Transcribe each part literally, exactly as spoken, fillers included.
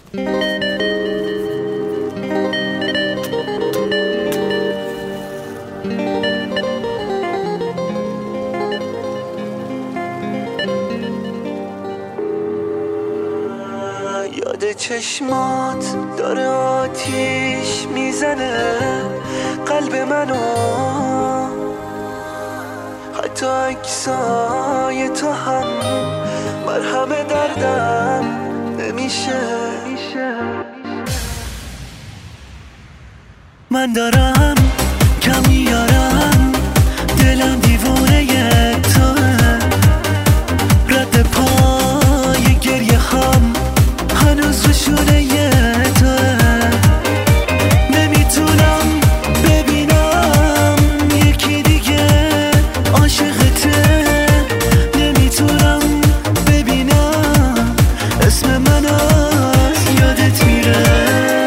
یاد چشمات داره آتیش میزنه قلب منو، حتی عکسای تو هم مرهم دردم نمیشه. من دارم کم میارم، دلم دیوونه توه، رد پای گریه هم هنوز روشونه توه. نمیتونم ببینم یکی دیگه عاشقته، نمیتونم ببینم اسم من از یادت میره.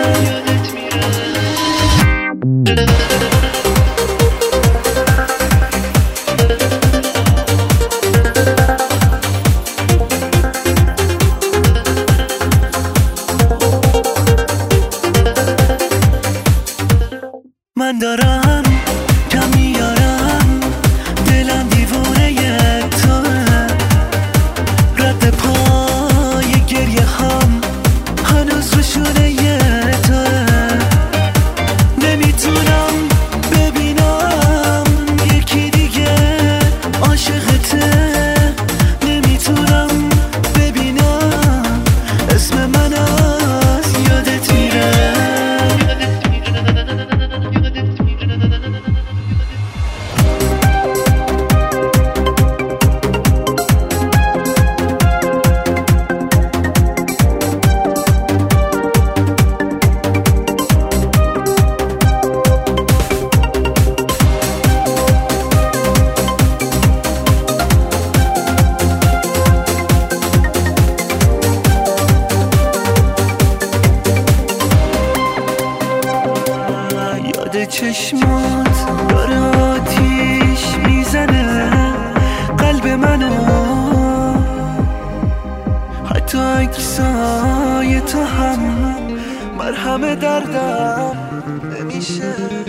من دارم کم میارم، دلم دیوونه توه، رد پای گریه هم هنوز روشونه توه. نمیتونم ببینم یکی دیگه عاشقته، نمیتونم ببینم اسم من از یادت میره. چشمات داره آتیش میزنه قلب منو، حتی عکسای تو هم مرهم دردم نمیشه.